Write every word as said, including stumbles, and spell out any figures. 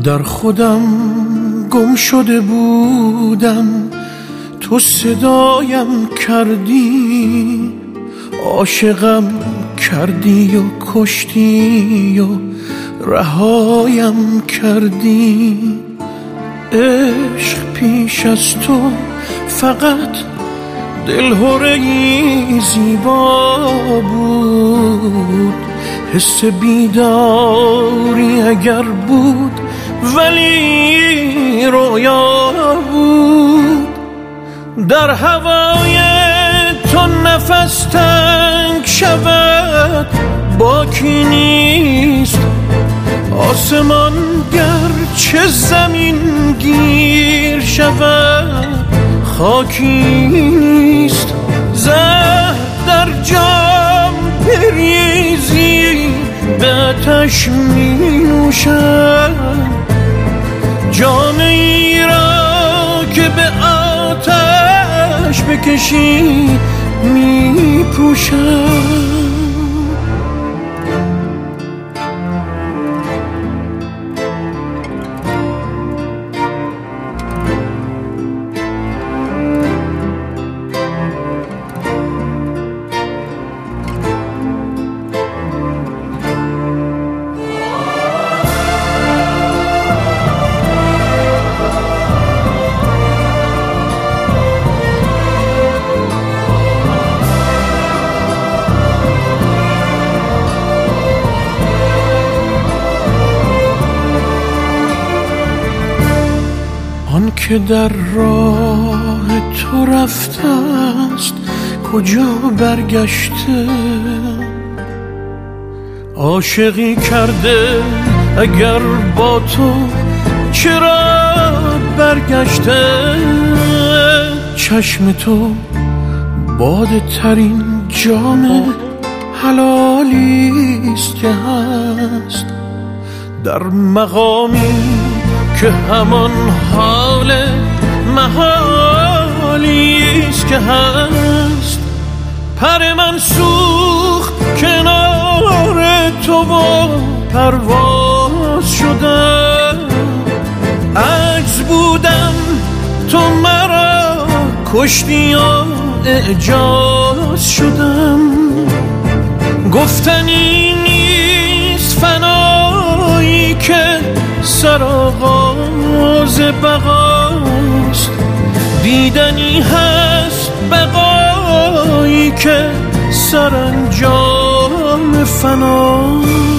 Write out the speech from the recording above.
در خودم گم شده بودم، تو صدایم کردی، عاشقم کردی و کشتی و رهایم کردی. عشق پیش از تو فقط دلهره‌ای زیبا بود، حس بیداری اگر بود ولی رویا بود. در هوای تو نفس تنگ شود باکی نیست، آسمان گرچه زمین گیر شود خاکی نیست. زهر در جام بریزی به آتش می نوشم، جام ای را که به آتش بکشی می پوشم. آن که در راه تو رفته است کجا برگشته، عاشقی کرده اگر با تو چرا برگشته. چشم تو باده ترین جام حلالیست که هست، در مقامی که همان حال محالیست که هست. پر من سوخت کنار تو و پرواز شدم، عجز بودم تو مرا کشتی و اعجاز شدم. گفتنی نیست فنایی که سرآغاز بقاست، دیدنی هست بقایی که سرانجام فناست.